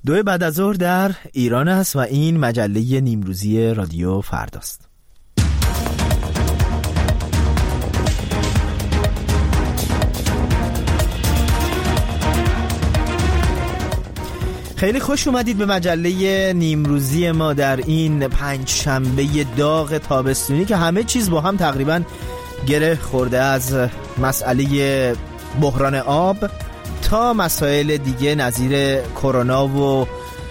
2 بعد از ظهر در ایران است و این مجله نیمروزی رادیو فرداست. خیلی خوش اومدید به مجله نیمروزی ما در این پنجشنبه داغ تابستونی که همه چیز با هم تقریبا گره خورده، از مسئله بحران آب تا مسائل دیگه نظیر کرونا و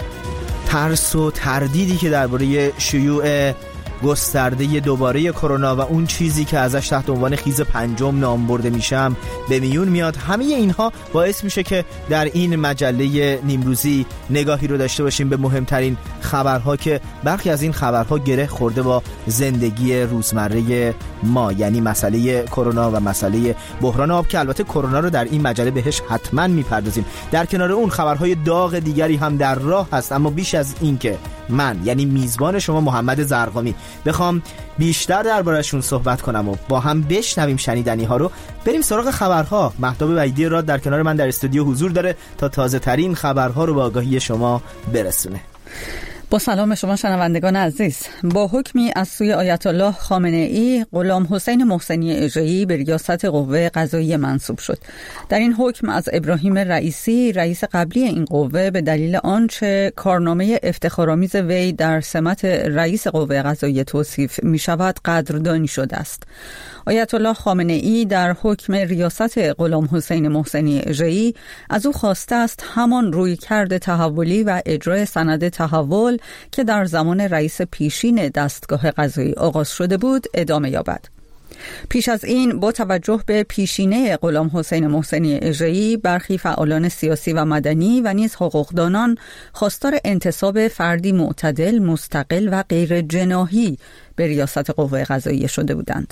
ترس و تردیدی که درباره شیوع گسترده دوباره کرونا و اون چیزی که ازش تحت عنوان خیز پنجم نام برده میشم به میون میاد. همه اینها باعث میشه که در این مجله نیمروزی نگاهی رو داشته باشیم به مهمترین خبرها که برخی از این خبرها گره خورده با زندگی روزمره ما، یعنی مسئله کرونا و مسئله بحران آب که البته کرونا رو در این مجله بهش حتما میپردازیم. در کنار اون خبرهای داغ دیگری هم در راه هست، اما بیش از این که من یعنی میزبان شما محمد زرقامی بخوام بیشتر درباره‌شون صحبت کنم و با هم بشنویم شنیدنی ها رو، بریم سراغ خبرها. مهتاب وحیدی راد در کنار من در استودیو حضور داره تا تازه ترین خبرها رو به آگاهی شما برسونه. با سلام شما شنوندگان عزیز. با حکمی از سوی آیت الله خامنه ای، غلام حسین محسنی اژه‌ای به ریاست قوه قضاییه منصوب شد. در این حکم از ابراهیم رئیسی، رئیس قبلی این قوه، به دلیل آنچه کارنامه افتخارآمیز وی در سمت رئیس قوه قضاییه توصیف می شود قدردانی شده است. آیت الله خامنه ای در حکم ریاست غلام حسین محسنی اژه‌ای از او خواسته است همان رویکرد تحولی و اجرای سند تحول که در زمان رئیس پیشین دستگاه قضایی آغاز شده بود ادامه یابد. پیش از این با توجه به پیشینه غلام حسین محسنی اژه‌ای، برخی فعالان سیاسی و مدنی و نیز حقوقدانان خواستار انتصاب فردی معتدل، مستقل و غیر جناحی به ریاست قوه قضاییه شده بودند.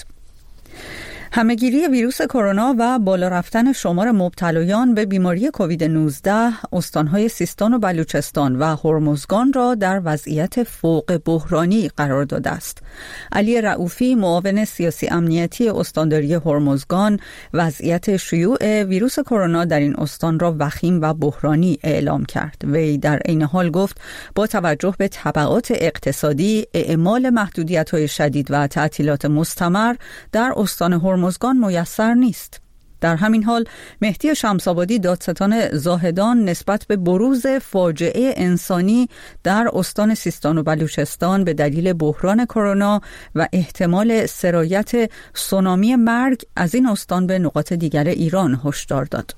همه‌گیری ویروس کرونا و بالا رفتن شمار مبتلایان به بیماری کووید 19 استان‌های سیستان و بلوچستان و هرمزگان را در وضعیت فوق بحرانی قرار داده است. علی رؤوفی، معاون سیاسی امنیتی استانداری هرمزگان، وضعیت شیوع ویروس کرونا در این استان را وخیم و بحرانی اعلام کرد. وی در عین حال گفت با توجه به تبعات اقتصادی، اعمال محدودیت‌های شدید و تعطیلات مستمر در استان هرمزگان میسر نیست. در همین حال مهدی شمس‌آبادی، دادستان زاهدان، نسبت به بروز فاجعه انسانی در استان سیستان و بلوچستان به دلیل بحران کرونا و احتمال سرایت سونامی مرگ از این استان به نقاط دیگر ایران هشدار داد.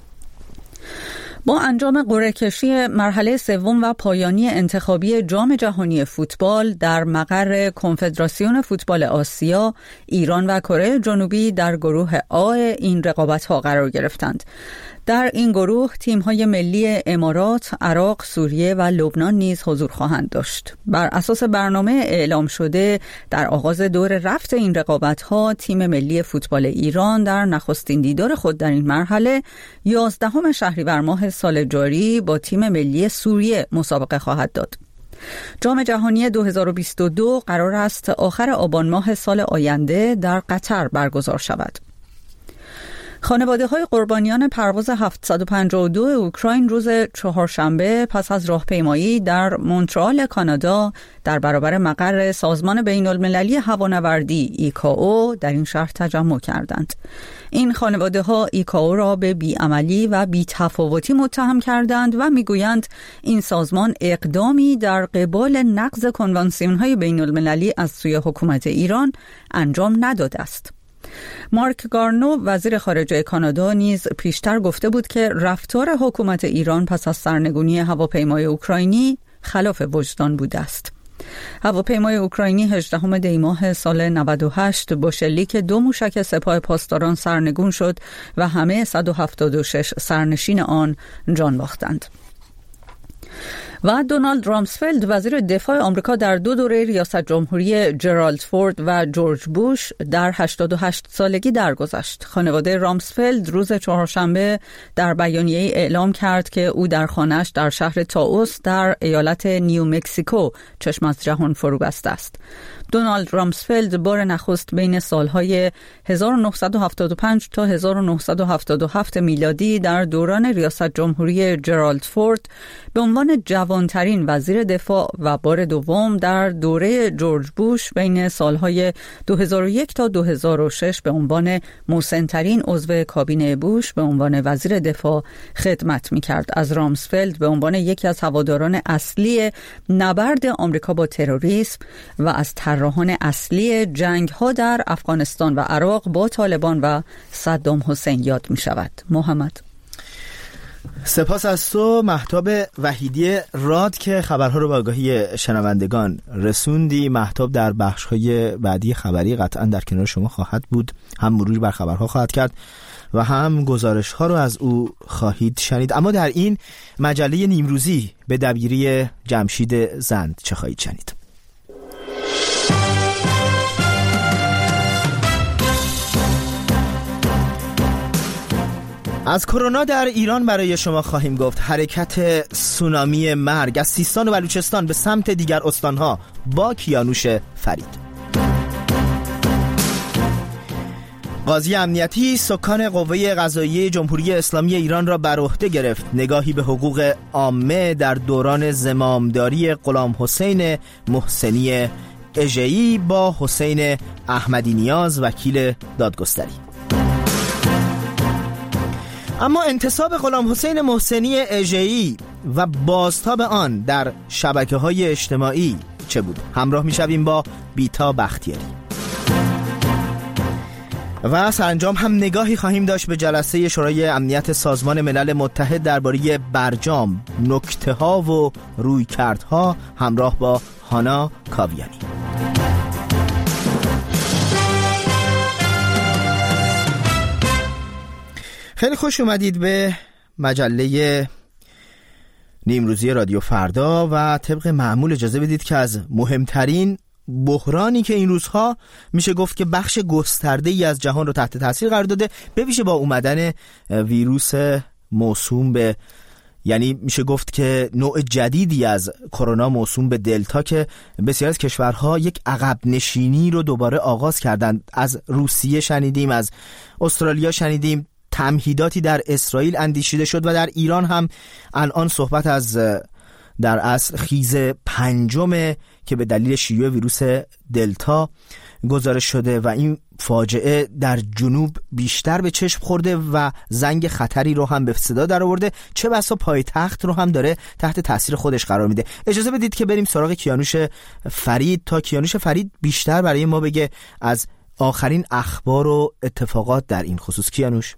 با انجام قرعه کشی مرحله سوم و پایانی انتخابی جام جهانی فوتبال در مقر کنفدراسیون فوتبال آسیا، ایران و کره جنوبی در گروه آ این رقابت‌ها قرار گرفتند. در این گروه تیم‌های ملی امارات، عراق، سوریه و لبنان نیز حضور خواهند داشت. بر اساس برنامه اعلام شده در آغاز دور رفت این رقابت‌ها، تیم ملی فوتبال ایران در نخستین دیدار خود در این مرحله 11 شهریور ماه سال جاری با تیم ملی سوریه مسابقه خواهد داد. جام جهانی 2022 قرار است آخر آبان ماه سال آینده در قطر برگزار شود. خانواده‌های قربانیان پرواز 752 اوکراین روز چهارشنبه پس از راهپیمایی در مونترال کانادا در برابر مقر سازمان بین‌المللی هوانوردی ایکائو در این شهر تجمع کردند. این خانواده‌ها ایکائو را به بیعملی و بی‌تفاوتی متهم کردند و می‌گویند این سازمان اقدامی در قبال نقض کنوانسیون‌های بین‌المللی از سوی حکومت ایران انجام نداده است. مارک گارنو، وزیر خارجه کانادا، نیز پیشتر گفته بود که رفتار حکومت ایران پس از سرنگونی هواپیمای اوکراینی خلاف وجدان بوده است. هواپیمای اوکراینی 18 دی ماه سال 98 با شلیک 2 موشک سپاه پاسداران سرنگون شد و همه 176 سرنشین آن جان باختند. و دونالد رامسفلد وزیر دفاع آمریکا در 2 دوره ریاست جمهوری جرالد فورد و جورج بوش در 88 سالگی درگذشت. خانواده رامسفلد روز چهارشنبه در بیانیه اعلام کرد که او در خانه‌اش در شهر تائوس در ایالت نیو مکزیکو چشم از جهان فرو بسته است. دونالد رامسفلد بار نخست بین سالهای 1975 تا 1977 میلادی در دوران ریاست جمهوری جرالد فورد به عنوان جوانترین وزیر دفاع و بار دوم در دوره جورج بوش بین سالهای 2001 تا 2006 به عنوان مسن‌ترین عضو کابینه بوش به عنوان وزیر دفاع خدمت می‌کرد. از رامسفلد به عنوان یکی از هواداران اصلی نبرد آمریکا با تروریسم و از طراحان اصلی جنگ‌ها در افغانستان و عراق با طالبان و صدام حسین یاد می‌شود. محمد، سپاس از تو مهتاب وحیدی راد که خبرها رو به آگاهی شنوندگان رسوندی. مهتاب در بخش‌های بعدی خبری قطعاً در کنار شما خواهد بود، هم مرور بر خبرها خواهد کرد و هم گزارش‌ها رو از او خواهید شنید. اما در این مجله نیمروزی به دبیری جمشید زند چه خواهید شنید؟ از کرونا در ایران برای شما خواهیم گفت. حرکت سونامی مرگ از سیستان و بلوچستان به سمت دیگر استانها با کیانوش فرید. قاضی امنیتی سکان قوه قضاییه جمهوری اسلامی ایران را بر عهده گرفت. نگاهی به حقوق عامه در دوران زمامداری غلام حسین محسنی اژه‌ای با حسین احمدی نیاز وکیل دادگستری. اما انتصاب غلام حسین محسنی اژه‌ای و بازتاب آن در شبکه‌های اجتماعی چه بود؟ همراه می‌شویم با بیتا بختیاری. و سرانجام هم نگاهی خواهیم داشت به جلسه شورای امنیت سازمان ملل متحد درباره برجام، نکته‌ها و رویکردها همراه با هانا کاویانی. خیلی خوش اومدید به مجله نیمروزی رادیو فردا و طبق معمول اجازه بدید که از مهمترین بحرانی که این روزها میشه گفت که بخش گسترده‌ای از جهان رو تحت تاثیر قرار داده، به ویژه با اومدن ویروس موسوم به، یعنی میشه گفت که نوع جدیدی از کرونا موسوم به دلتا که بسیار از کشورها یک عقب نشینی رو دوباره آغاز کردند. از روسیه شنیدیم، از استرالیا شنیدیم، تمهیداتی در اسرائیل اندیشیده شد و در ایران هم الان صحبت از در اصل خیز پنجم که به دلیل شیوع ویروس دلتا گزارش شده و این فاجعه در جنوب بیشتر به چشم خورده و زنگ خطری رو هم به صدا در آورده، چه بسا پایتخت رو هم داره تحت تاثیر خودش قرار میده. اجازه بدید که بریم سراغ کیانوش فرید تا کیانوش فرید بیشتر برای ما بگه از آخرین اخبار و اتفاقات در این خصوص. کیانوش،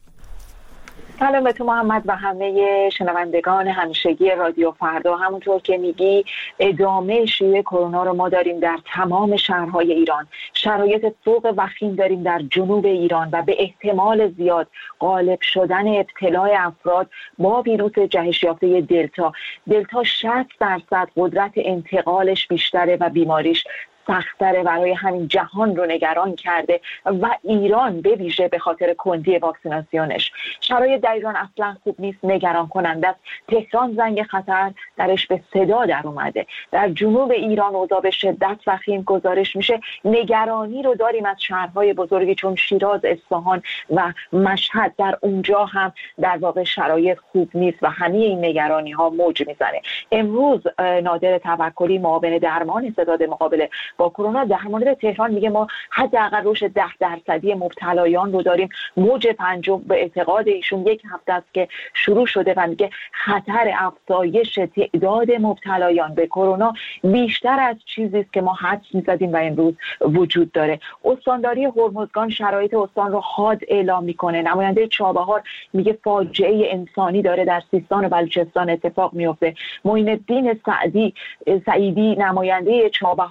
سلام به تو محمد و همه شنوندگان همیشگی رادیو فردا. همونطور که میگی ادامه شیوع کرونا رو ما داریم در تمام شهرهای ایران. شرایط فوق وخیم داریم در جنوب ایران و به احتمال زیاد غالب شدن ابتلاع افراد با ویروس جهش یافته دلتا 60% قدرت انتقالش بیشتره و بیماریش سخت‌تره، برای همین جهان رو نگران کرده و ایران به ویژه به خاطر کندی واکسیناسیونش. شرایط در ایران اصلا خوب نیست، نگران کننده است. تهران زنگ خطر درش به صدا در اومده. در جنوب ایران اوضاع به شدت وخیم گزارش میشه. نگرانی رو داریم از شهرهای بزرگی چون شیراز، اصفهان و مشهد. در اونجا هم در واقع شرایط خوب نیست و همه این نگرانی ها موج میزنه. امروز نادر توکلی معاون درمان استعداد مقابله با کرونا در مورد تهران میگه ما حداقل رشد 10% مبتلایان رو داریم. موج پنجم به اعتقاد ایشون 1 هفته است که شروع شده و میگه خطر افزایش تعداد مبتلایان به کرونا بیشتر از چیزی است که ما حدس می‌زدیم و امروز وجود داره. استانداری هرمزگان شرایط استان رو حاد اعلام میکنه. نماینده چابهار میگه فاجعه انسانی داره در سیستان و بلوچستان اتفاق میفته. معین الدین سعیدی نماینده چابهار اونجاست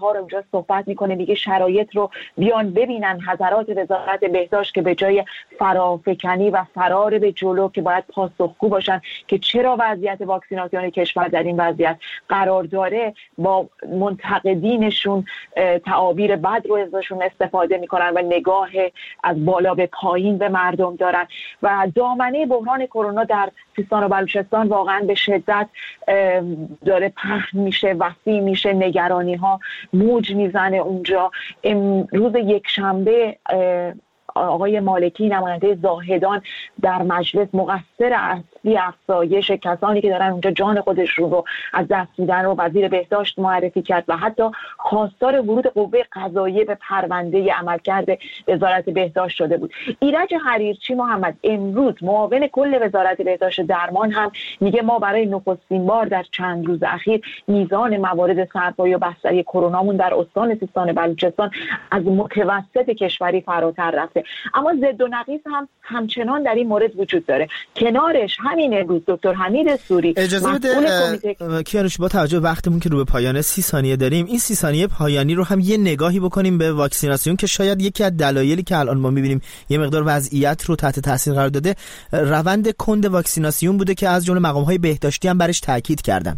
صحبت میکنه، میگه شرایط رو بیان ببینن حضرات وزارت بهداشت که به جای فرافکنی و فرار به جلو که باید پاسخگو باشن که چرا وضعیت واکسیناسیون کشور در این وضعیت قرار داره، با منتقدینشون تعابیر بد رو ازشون استفاده میکنن و نگاه از بالا به پایین به مردم دارن و دامنه بحران کرونا در سیستان و بلوچستان واقعا به شدت داره پهن میشه، وسیع میشه، نگرانی ها موج میزنه اونجا. روز یکشنبه آقای مالکی نماینده زاهدان در مجلس مقصر اصلی افزایش کسانی که دارن اونجا جان خودشون رو از دست میدن رو وزیر بهداشت معرفی کرد و حتی خواستار ورود قوه قضاییه به پرونده عملکرد وزارت بهداشت شده بود. ایرج حریرچی محمد امروز معاون کل وزارت بهداشت درمان هم میگه ما برای نخستین بار در چند روز اخیر میزان موارد سرپایی و بستری کرونامون در استان سیستان بلوچستان از متوسط کشوری فراتر رفته. اما ضد و نقیض هم همچنان در این مورد وجود داره. کنارش همین امروز دکتر حمید سوری اجازه بده کیانوش با توجه به وقتمون که رو به پایان 30 ثانیه داریم، این 30 ثانیه پایانی رو هم یه نگاهی بکنیم به واکسیناسیون که شاید یکی از دلایلی که الان ما می‌بینیم یه مقدار وضعیت رو تحت تاثیر قرار داده روند کند واکسیناسیون بوده که از جمله مقام‌های بهداشتی هم برش تاکید کردن.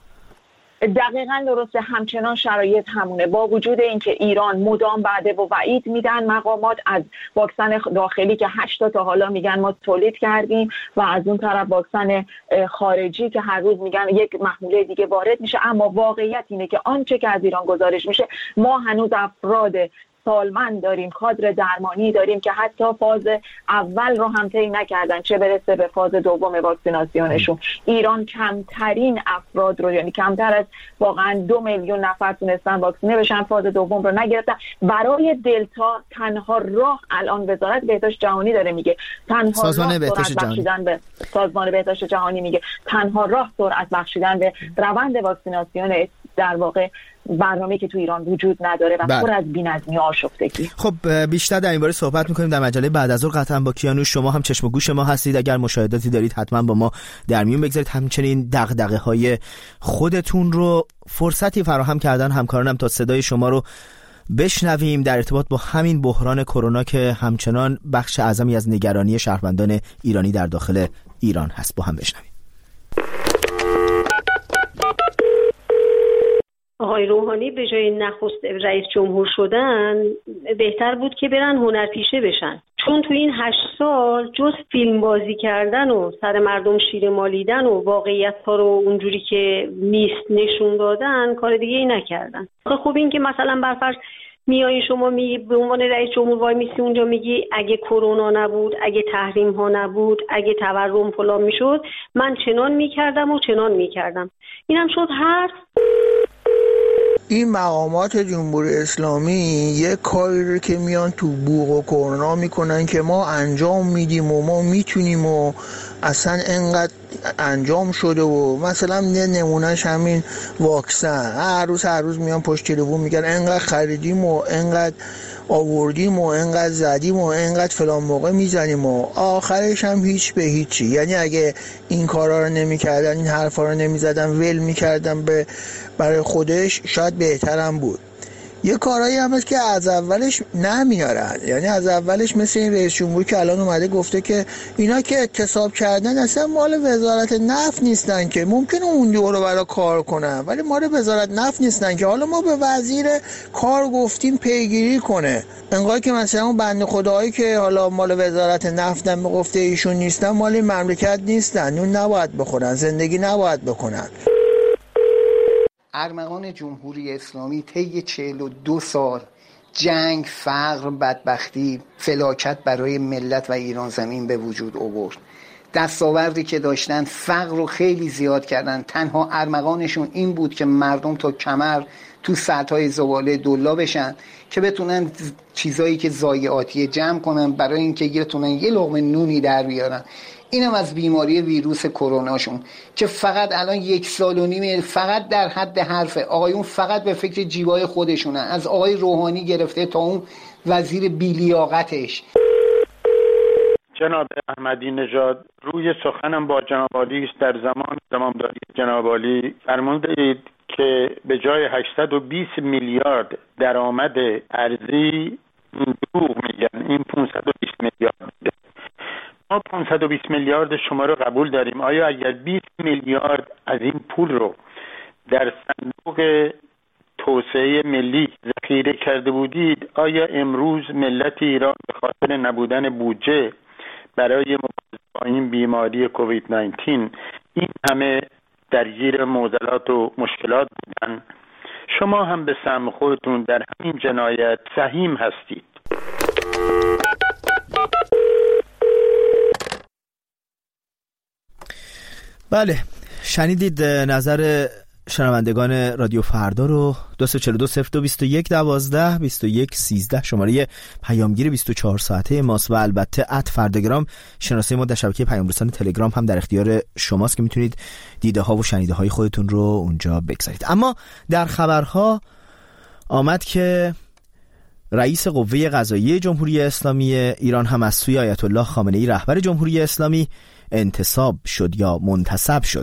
دقیقاً درسته، همچنان شرایط همونه، با وجود اینکه ایران مدام وعده و وعید میدن مقامات از واکسن داخلی که 8 تا حالا میگن ما تولید کردیم و از اون طرف واکسن خارجی که هر روز میگن یک محموله دیگه وارد میشه، اما واقعیت اینه که آنچه که از ایران گزارش میشه ما هنوز افراد سالمند داریم، کادر درمانی داریم که حتی فاز اول رو هم طی نکردن، چه برسه به فاز دوم واکسیناسیونشون. ایران کمترین افراد رو، یعنی کمتر از واقعا 2 میلیون نفر تونستن واکسینه بشن، فاز دوم رو نگرفتن. برای دلتا تنها راه الان وزارت بهداشت جهانی داره میگه، تنها سازمان بهداشت جهانی به سازمان بهداشت جهانی میگه تنها راه سرعت بخشیدن به روند واکسیناسیون در واقع برنامه‌ای که تو ایران وجود نداره و پر از بی‌نظمی و آشفتگی. خب بیشتر در این باره صحبت می‌کنیم در مجله بعد از ظهر قطعا با کیانوش. شما هم چشم و گوش ما هستید، اگر مشاهداتی دارید حتما با ما در میون بگذارید. همچنین دغدغه‌های خودتون رو فرصتی فراهم کردن همکارانم تا صدای شما رو بشنویم در ارتباط با همین بحران کرونا که همچنان بخش اعظمی از نگرانی شهروندان ایرانی در داخل ایران هست. با هم بشنویم. آقای روحانی به جای نخست رئیس جمهور شدن بهتر بود که برن هنرپیشه بشن، چون تو این 8 سال جز فیلم بازی کردن و سر مردم شیره مالیدن و واقعیت ها رو اونجوری که نیست نشون دادن کار دیگه ای نکردن. خب این که مثلا برفرض میای شما به عنوان رئیس جمهور وای میسی اونجا میگی اگه کرونا نبود، اگه تحریم ها نبود، اگه تورم فلان میشد من چنان میکردم و چنان میکردم. اینم شد حرف. این مقامات جمهوری اسلامی یک کاری رو که میان تو بوق و کرونا میکنن که ما انجام میدیم و ما میتونیم و اصلا انقدر انجام شده و مثلا نمونهش همین واکسن هر روز میان پشت تلفن میگن انقدر خریدیم و انقدر آوردیم و انقدر زدیم و انقدر فلان موقع میزنیم و آخرش هم هیچ به هیچی. یعنی اگه این کارا رو نمیکردن، این حرفا رو نمیزدن، ول میکردن برای خودش، شاید بهترم بود. یه کارایی هم هست که از اولش نمیارن، یعنی از اولش مثل این رئیس جمهوری که الان اومده گفته که اینا که اعتصاب کردن اصلا مال وزارت نفت نیستن که ممکنه اون رو برای کار کنن، ولی مال وزارت نفت نیستن که حالا ما به وزیر کار گفتیم پیگیری کنه. انگار که مثلا اون بنده خداهایی که حالا مال وزارت نفت هم گفته ایشون نیستن مال این مملکت نیستن، اون نباید بخورن، زندگی نباید بکنن. ارمغان جمهوری اسلامی طی 42 سال جنگ، فقر، بدبختی، فلاکت برای ملت و ایران زمین به وجود آورد. دستاوردی که داشتن فقر رو خیلی زیاد کردن. تنها ارمغانشون این بود که مردم تا کمر تو سطح زباله دلا بشن که بتونن چیزایی که ضایعاتی جمع کنن برای اینکه بتونن یه لقمه نونی در بیارن. اینم از بیماری ویروس کروناشون که فقط الان 1.5 سال فقط در حد حرفه. آقایون فقط به فکر جیبای خودشونه، از آقای روحانی گرفته تا اون وزیر بیلیاقتش. جناب احمدی نژاد روی سخنم با جناب عالی است در زمان زمامداری جناب عالی فرمودید که به جای 820 میلیارد درآمد ارزی دروغ میگن، این 520 میلیارد بوده. ما 520 میلیارد شما رو قبول داریم. آیا اگر 20 میلیارد از این پول رو در صندوق توسعه ملی ذخیره کرده بودید، آیا امروز ملت ایران به خاطر نبودن بودجه برای مبارزه با این بیماری کووید 19 این همه درگیر معضلات و مشکلات بودن؟ شما هم به سهم خودتون در همین جنایت سهیم هستید. بله، شنیدید نظر شنوندگان رادیو فردا رو. 242-0221-12-21-13 شماره پیامگیر 24 ساعته ماست و البته @فرداگرام شناسه ما در شبکه پیامرسان تلگرام هم در اختیار شماست که میتونید دیده ها و شنیده های خودتون رو اونجا بگذارید. اما در خبرها آمد که رئیس قوه قضاییه جمهوری اسلامی ایران هم از سوی آیت الله خامنه ای رهبر جمهوری اسلامی انتصاب شد یا منتصب شد.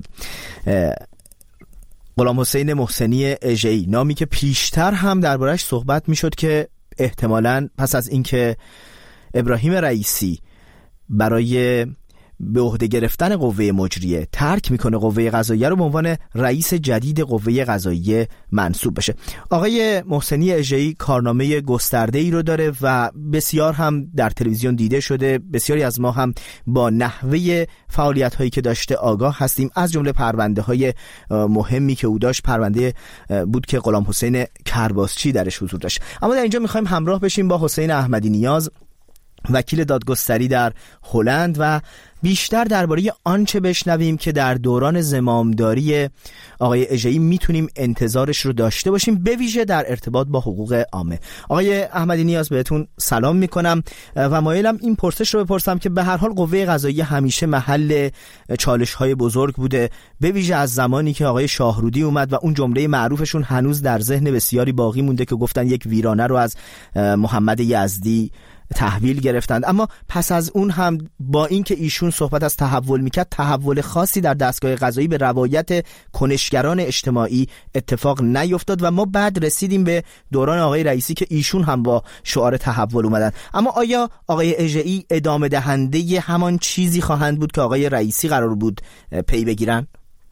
غلام حسین محسنی اژه‌ای، نامی که پیشتر هم دربارش صحبت میشد که احتمالاً پس از اینکه ابراهیم رئیسی برای به عهده گرفتن قوه مجریه ترک میکنه قوه قضاییه رو، به عنوان رئیس جدید قوه قضاییه منصوب بشه. آقای محسنی اژه‌ای کارنامه گسترده‌ای رو داره و بسیار هم در تلویزیون دیده شده. بسیاری از ما هم با نحوه فعالیت‌هایی که داشته آگاه هستیم. از جمله پرونده‌های مهمی که او داشت پرونده بود که غلام حسین کرباسچی درش حضور داشت. اما در اینجا می‌خوایم همراه بشیم با حسین احمدی نیاز، وکیل دادگستری در هلند، و بیشتر درباره آنچه بشنویم که در دوران زمامداری آقای اژه‌ای میتونیم انتظارش رو داشته باشیم، به ویژه در ارتباط با حقوق عامه. آقای احمدی نیاز، بهتون سلام میکنم و مایلم این پرسش رو بپرسم که به هر حال قوه قضاییه همیشه محل چالش‌های بزرگ بوده، به ویژه از زمانی که آقای شاهرودی اومد و اون جمله معروفشون هنوز در ذهن بسیاری باقی مونده که گفتن یک ویرانه رو از محمد یزدی تحویل گرفتند. اما پس از اون هم با اینکه ایشون صحبت از تحول میکرد، تحول خاصی در دستگاه قضایی به روایت کنشگران اجتماعی اتفاق نیفتاد و ما بعد رسیدیم به دوران آقای رئیسی که ایشون هم با شعار تحول اومدن. اما آیا آقای اژه‌ای ادامه دهنده همان چیزی خواهند بود که آقای رئیسی قرار بود پی بگیرن؟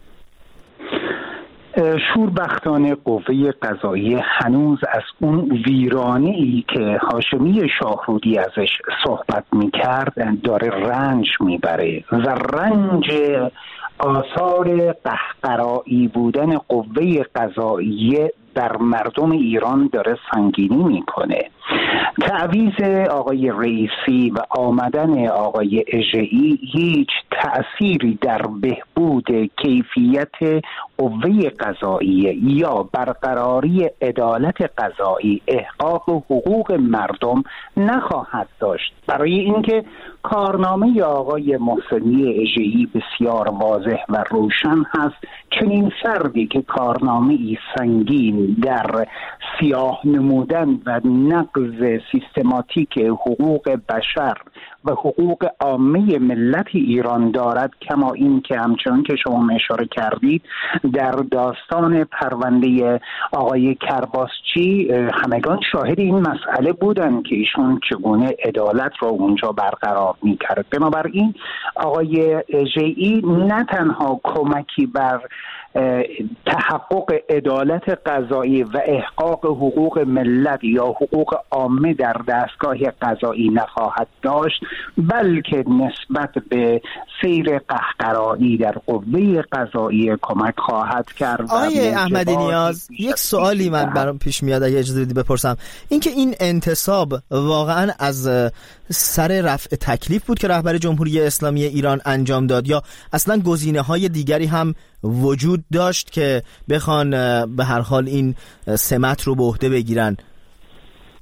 شوربختانه قوه قضاییه هنوز از اون ویرانه‌ای که هاشمی شاهرودی ازش صحبت میکرد داره رنج میبره و رنج آثار قهقرایی بودن قوه قضاییه در مردم ایران داره سنگینی میکنه. تعویض آقای رئیسی و آمدن آقای اژه‌ای هیچ تأثیری در بهبود کیفیت قوه قضاییه یا برقراری عدالت قضایی، احقاق حقوق مردم نخواهد داشت. برای اینکه کارنامه آقای محسنی اژه‌ای بسیار واضح و روشن هست. چنین فردی که کارنامه‌ای سنگین در سیاه نمودن و نقض سیستماتیک حقوق بشر و حقوق عامه ملت ایران دارد، کما این که همچنان که شما اشاره کردید در داستان پرونده آقای کرباسچی همگان شاهد این مسئله بودند که ایشون چگونه عدالت را اونجا برقرار می‌کرد. بنابراین آقای اژه‌ای نه تنها کمکی بر تحقق عدالت قضایی و احقاق حقوق ملت یا حقوق عامه در دستگاه قضایی نخواهد داشت، بلکه نسبت به سیر قهقرایی در قوه قضایی کمک خواهد کرد. آقای احمدی نیاز، یک سوالی من برام پیش میاد اگه اجازه بدید بپرسم، اینکه این انتصاب واقعا از سر رفع تکلیف بود که رهبر جمهوری اسلامی ایران انجام داد، یا اصلا گزینه‌های دیگری هم وجود داشت که بخوان به هر حال این سمت رو به عهده بگیرن؟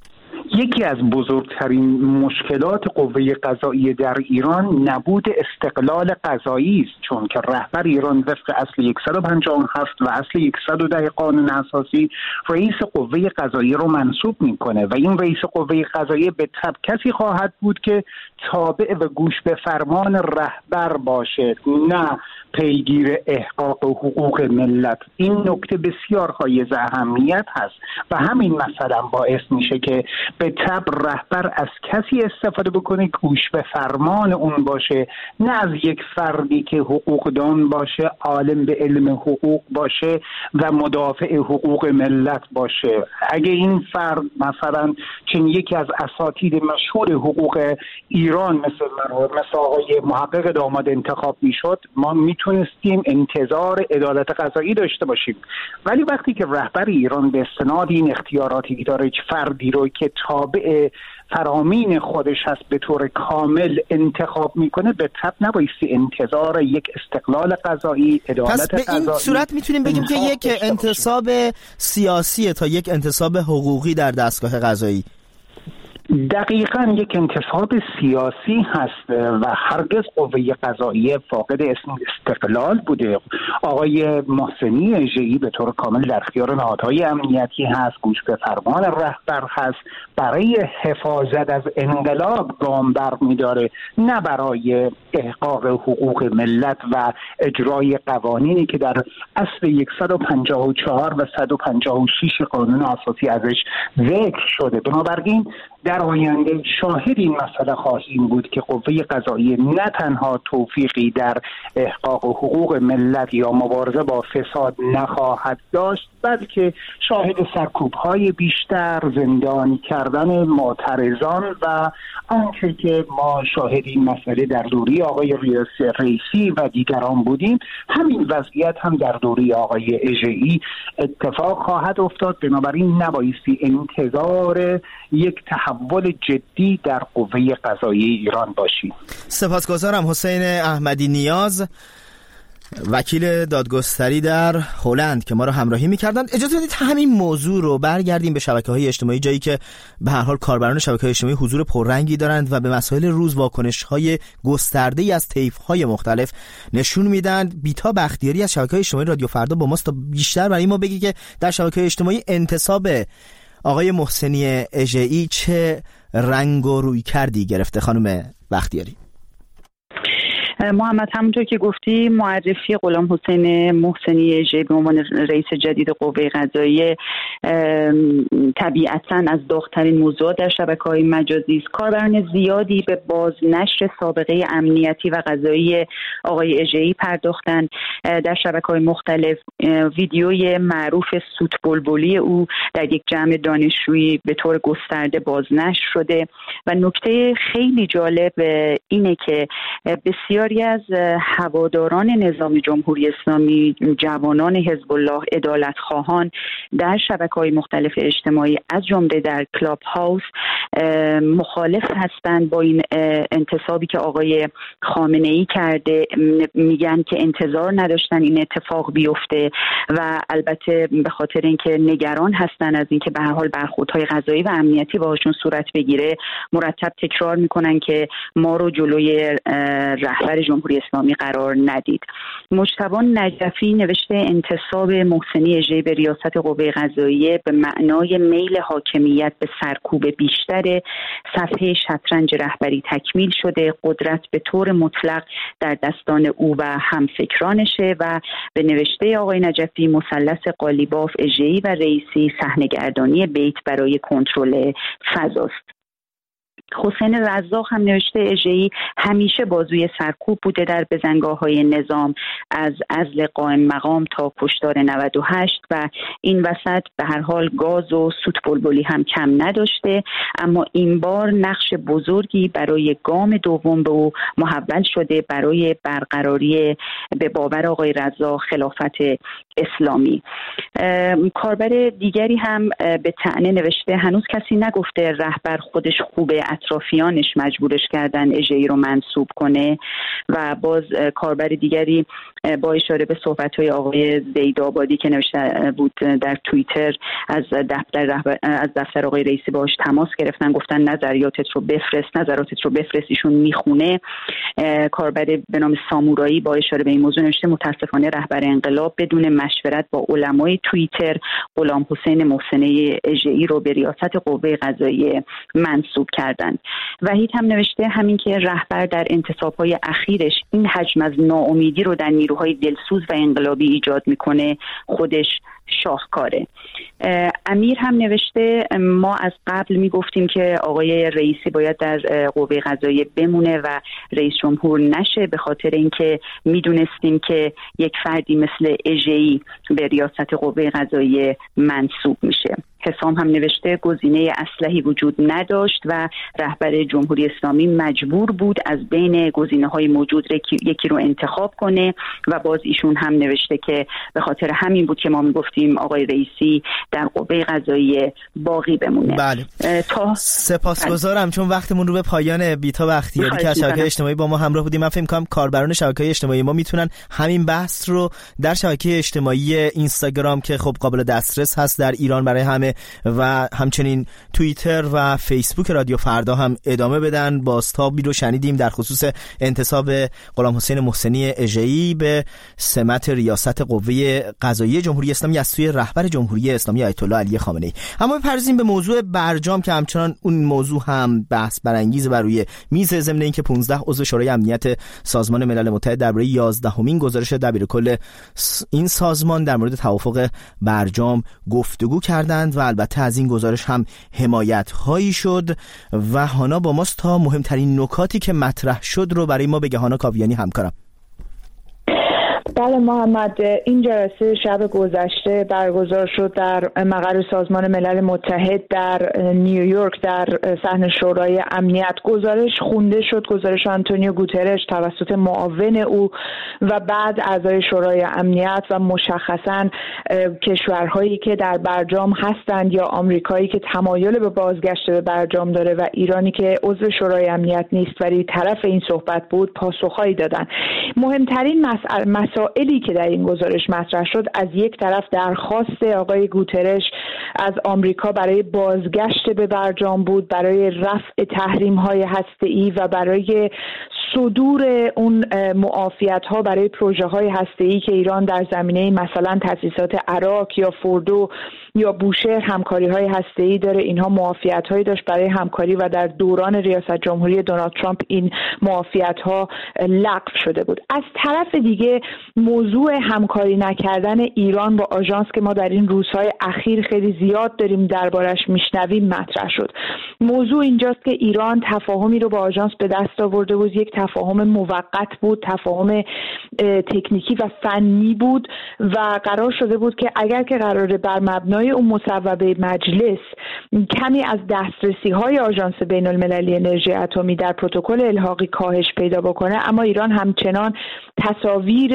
یکی از بزرگترین مشکلات قوه قضاییه در ایران نبود استقلال قضایی است، چون که رهبر ایران وفق اصل 157 و اصل 110 قانون اساسی رئیس قوه قضاییه رو منصوب میکنه و این رئیس قوه قضاییه به تبع کسی خواهد بود که تابع و گوش به فرمان رهبر باشه، نه پیگیر احقاق و حقوق ملت. این نکته بسیار حایز اهمیت هست و همین مثلا باعث میشه که به تبع رهبر از کسی استفاده بکنه گوش به فرمان اون باشه، نه از یک فردی که حقوقدان باشه، عالم به علم حقوق باشه و مدافع حقوق ملت باشه. اگه این فرد مثلا چون یکی از اساتید مشهور حقوق ایران مثل آقای محقق داماد انتخاب میشد، ما میتونستیم انتظار عدالت قضایی داشته باشیم. ولی وقتی که رهبر ایران به استناد این اختیاراتی که داره فردی رو که تابع فرامین خودش هست به طور کامل انتخاب میکنه، به طب نبایستی انتظار یک استقلال قضایی، عدالت قضایی. پس به این صورت میتونیم بگیم که یک انتصاب سیاسیه تا یک انتصاب حقوقی در دستگاه قضایی. دقیقاً یک انتصاب سیاسی هست و هرگز قوه قضاییه فاقد استقلال بوده. آقای محسنی اژه‌ای به طور کامل در اختیار نهادهای امنیتی هست، گوش به فرمان رهبر هست، برای حفاظت از انقلاب گام برمی‌داره، نه برای احقاق حقوق ملت و اجرای قوانینی که در اصل 154 و 156 قانون اساسی ازش ذکر شده. بنابراین در آینده شاهد این مسئله خواهیم بود که قوه قضاییه نه تنها توفیقی در احقاق حقوق ملت یا مبارزه با فساد نخواهد داشت، بلکه شاهد سرکوب‌های بیشتر، زندانی کردن معترضان و آنچه که ما شاهد این مسئله در دوره آقای رئیسی و دیگران بودیم، همین وضعیت هم در دوره آقای اژه‌ای اتفاق خواهد افتاد. بنابراین نبایستی انتظار یک تحول جدی در قوه قضاییه ایران باشیم. سپاسگزارم. حسین احمدی نیاز، وکیل دادگستری در هلند که ما رو همراهی می‌کردن. اجازه بدید همین موضوع رو برگردیم به شبکه‌های اجتماعی، جایی که به هر حال کاربران شبکه‌های اجتماعی حضور پررنگی دارند و به مسائل روز واکنش‌های گسترده‌ای از طیف‌های مختلف نشون میدن. بیتا بختیاری از شبکه‌های اجتماعی رادیو فردا با ماست تا بیشتر برای ما بگی که در شبکه‌های اجتماعی انتصاب آقای محسنی اژه‌ای چه رنگ و رویکردی گرفته. خانم بختیاری. محمد، همونطور که گفتی معرفی غلام حسین محسنی اژه‌ای به عنوان رئیس جدید قوه قضاییه طبیعتاً از داغ‌ترین موضوعات در شبکه‌های مجازی است. کاربران زیادی به بازنشر سابقه امنیتی و قضایی آقای اژه‌ای پرداختند. در شبکه‌های مختلف ویدیوی معروف سوت بلبلی او در یک جمع دانشجویی به طور گسترده بازنشر شده و نکته خیلی جالب اینه که بسیاری از هواداران نظام جمهوری اسلامی، جوانان حزب الله، عدالت خواهان در شبکه‌های مختلف اجتماعی از جمله در کلاب هاوس مخالف هستند با این انتصابی که آقای خامنه‌ای کرده. میگن که انتظار نداشتن این اتفاق بیفته و البته به خاطر اینکه نگران هستن از اینکه به هر حال برخوردهای قضایی و امنیتی باهاشون صورت بگیره، مرتب تکرار میکنن که ما رو جلوی رهبر جمهوری اسلامی قرار ندید. مجتبی نجفی نوشته انتصاب محسنی اژه‌ای به ریاست قوه قضاییه به معنای میل حاکمیت به سرکوب بیشتر، صفحه شطرنج رهبری تکمیل شده، قدرت به طور مطلق در دستان او و همفکرانشه و به نوشته آقای نجفی مثلث قالیباف اژه‌ای و رئیسی صحنه‌گردانی بیت برای کنترل فضاست. حسین رزاق هم نوشته اژه‌ای همیشه بازوی سرکوب بوده در بزنگاه‌های نظام، از عزل قائم مقام تا کشتار 98 و این وسط به هر حال گاز و سوت بلبلی هم کم نداشته، اما این بار نقش بزرگی برای گام دوم به او محول شده برای برقراری به باور آقای رزاق خلافت اسلامی. کاربر دیگری هم به طعنه نوشته هنوز کسی نگفته رهبر خودش خوبه، اطرافیانش مجبورش کردن اژه‌ای رو منصوب کنه. و باز کاربر دیگری با اشاره به صحبت‌های آقای زیدآبادی که نوشته بود در توییتر از دفتر آقای رئیسی باهاش تماس گرفتن، گفتن نظراتت رو بفرست. ایشون میخونه. کاربر به نام سامورایی با اشاره به این موضوع نوشته متاسفانه رهبر انقلاب بدون مشورت با علمای توییتر غلام حسین محسنی اژه‌ای رو به ریاست قوه قضاییه منصوب کردند. وحید هم نوشته همین که رهبر در انتصاب‌های اخیرش این حجم از ناامیدی رو در نیروهای دلسوز و انقلابی ایجاد میکنه خودش شاهکاره. امیر هم نوشته ما از قبل میگفتیم که آقای رئیسی باید در قوه قضاییه بمونه و رئیس جمهور نشه، به خاطر اینکه میدونستیم که یک فردی مثل اژه‌ای به ریاست قوه قضاییه منصوب میشه. حسام هم نوشته گزینه اصلحی وجود نداشت و رهبر جمهوری اسلامی مجبور بود از بین گزینه‌های موجود یکی رو انتخاب کنه و باز ایشون هم نوشته که به خاطر همین بود که ما میگفتیم آقای رئیسی در قوه قضاییه باقی بمونه. بله. سپاسگزارم چون وقتمون رو به پایان. بیتا بختیاری که از شبکه‌های اجتماعی با ما همراه بودیم. من فکر می‌کنم کاربران شبکه‌های اجتماعی ما میتونن همین بحث رو در شبکه اجتماعی اینستاگرام که خب قابل دسترس هست در ایران برای همه و همچنین توییتر و فیسبوک رادیو فردا هم ادامه بدن. بازتابی رو شنیدیم در خصوص انتصاب غلام حسین محسنی اژه‌ای به سمت ریاست قوه قضاییه جمهوری اسلامی از سوی رهبر جمهوری اسلامی آیت الله علی خامنه‌ای. اما بپردازیم به موضوع برجام که همچنان اون موضوع هم بحث برانگیز بر روی میز، ضمن اینکه 15 عضو شورای امنیت سازمان ملل متحد درباره 11مین گزارش دبیرکل این سازمان در مورد توافق برجام گفتگو کردند و البته از این گزارش هم حمایت هایی شد و هانا با ماست تا مهمترین نکاتی که مطرح شد رو برای ما بگه. هانا کاویانی همکارم. بله محمد، این جلسه شب گذشته برگزار شد در مقر سازمان ملل متحد در نیویورک در صحن شورای امنیت. گزارش خونده شد، گزارش آنتونیو گوترش توسط معاون او و بعد اعضای شورای امنیت و مشخصاً کشورهایی که در برجام هستند یا آمریکایی که تمایل به بازگشت به برجام داره و ایرانی که عضو شورای امنیت نیست ولی طرف این صحبت بود پاسخهایی دادن. مهمترین مسائلی که در این گزارش مطرح شد، از یک طرف درخواست آقای گوترش از آمریکا برای بازگشت به برجام بود، برای رفع تحریم‌های هسته‌ای و برای صدور اون معافیت‌ها برای پروژه‌های هسته‌ای که ایران در زمینه مثلا تأسیسات عراق یا فوردو یا بوشهر همکاری‌های هسته‌ای داره. اینها معافیت‌هایی داشت برای همکاری و در دوران ریاست جمهوری دونالد ترامپ این معافیت‌ها لغو شده بود. از طرف دیگه موضوع همکاری نکردن ایران با آژانس که ما در این روزهای اخیر خیلی زیاد داریم دربارش میشنویم مطرح شد. موضوع اینجاست که ایران تفاهمی رو با آژانس به دست آورده بود، یک تفاهم موقت بود، تفاهم تکنیکی و فنی بود و قرار شده بود که اگر که قراره بر مبنای اون مصوبه مجلس کمی از دسترسی‌های آژانس بین‌المللی انرژی اتمی در پروتکل الحاقی کاهش پیدا بکنه، اما ایران همچنان تصاویر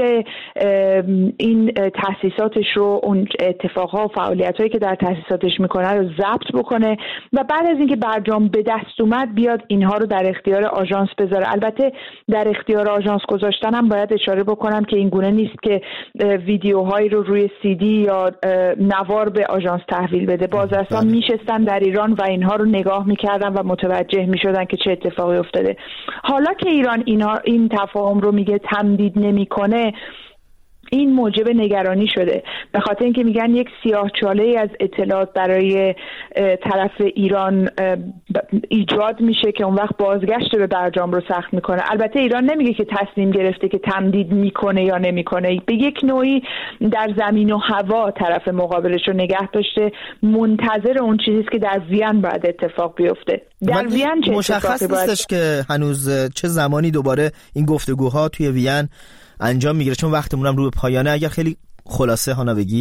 این تأسیساتش رو، اون اتفاقها و فعالیت‌هایی که در تأسیساتش میکنه رو ضبط بکنه و بعد از اینکه برجام به دست اومد بیاد اینها رو در اختیار آژانس بذاره. البته در اختیار آژانس گذاشتن هم باید اشاره بکنم که این گونه نیست که ویدیوهایی رو روی CD یا نوار به آژانس تحویل بده. بازرسان میشستن در ایران و اینها رو نگاه میکردن و متوجه میشدن که چه اتفاقی افتاده. حالا که ایران این تفاهم رو میگه تمدید نمیکنه، این موجب نگرانی شده، به خاطر اینکه میگن یک سیاهچاله از اطلاعات برای طرف ایران ایجاد میشه که اون وقت بازگشت به برجام رو سخت میکنه. البته ایران نمیگه که تصمیم گرفته که تمدید میکنه یا نمیکنه، به یک نوعی در زمین و هوا طرف مقابلش رو نگه داشته، منتظر اون چیزیست که در وین باید اتفاق بیفته. در وین چه مشخص نیستش که هنوز چه زمانی دوباره این گفتگوها توی وین انجام میگیره، چون وقتمون هم رو به پایانه. اگر خیلی خلاصه هانا بگی.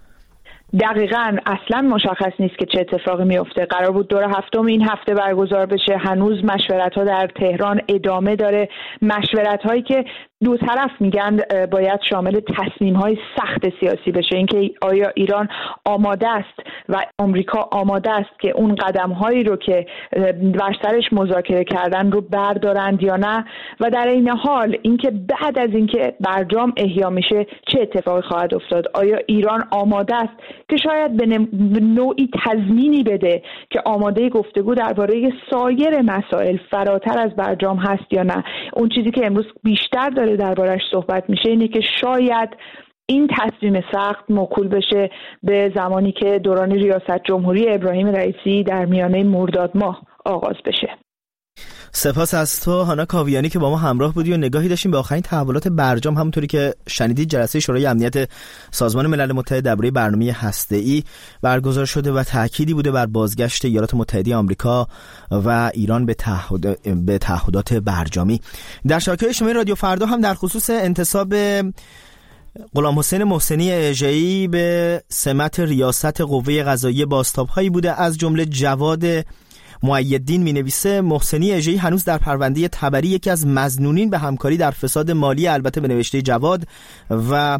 دقیقاً اصلا مشخص نیست که چه اتفاقی میفته. قرار بود دور هفتم این هفته برگزار بشه، هنوز مشورت‌ها در تهران ادامه داره، مشورت‌هایی که دو طرف میگن باید شامل تصمیم‌های سخت سیاسی بشه، اینکه آیا ایران آماده است و آمریکا آماده است که اون قدم‌هایی رو که بر سرش مذاکره کردن رو بردارند یا نه، و در این حال اینکه بعد از اینکه برجام احیا میشه چه اتفاقی خواهد افتاد. آیا ایران آماده است که شاید به نوعی تضمینی بده که آماده گفتگو درباره سایر مسائل فراتر از برجام هست یا نه؟ اون چیزی که امروز بیشتر داره دربارش صحبت میشه اینه که شاید این تصمیم سخت موکول بشه به زمانی که دوران ریاست جمهوری ابراهیم رئیسی در میانه مرداد ماه آغاز بشه. سپاس از تو هانا کاویانی که با ما همراه بودی و نگاهی داشتیم به آخرین تحولات برجام. همونطوری که شنیدید جلسه شورای امنیت سازمان ملل متحد درباره برنامه هسته‌ای برگزار شده و تأکیدی بوده بر بازگشت ایالات متحده آمریکا و ایران به تعهدات برجامی. در شبکه اجتماعی رادیو فردا هم در خصوص انتصاب غلام حسین محسنی اژه‌ای به سمت ریاست قوه قضاییه بازتاب‌هایی بوده. از جمله جواد مؤیدین می‌نویسه محسنی اژه‌ای هنوز در پرونده تبری یکی از مظنونین به همکاری در فساد مالی، البته به نوشته جواد، و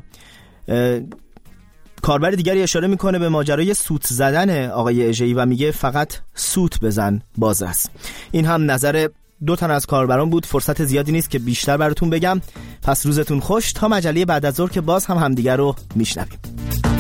کاربر دیگری اشاره میکنه به ماجرای سوت زدن آقای اژه‌ای و میگه فقط سوت بزن بازرس. این هم نظر دو تن از کاربران بود. فرصت زیادی نیست که بیشتر براتون بگم، پس روزتون خوش تا مجله بعد از ظهر که باز هم همدیگر رو میشنویم.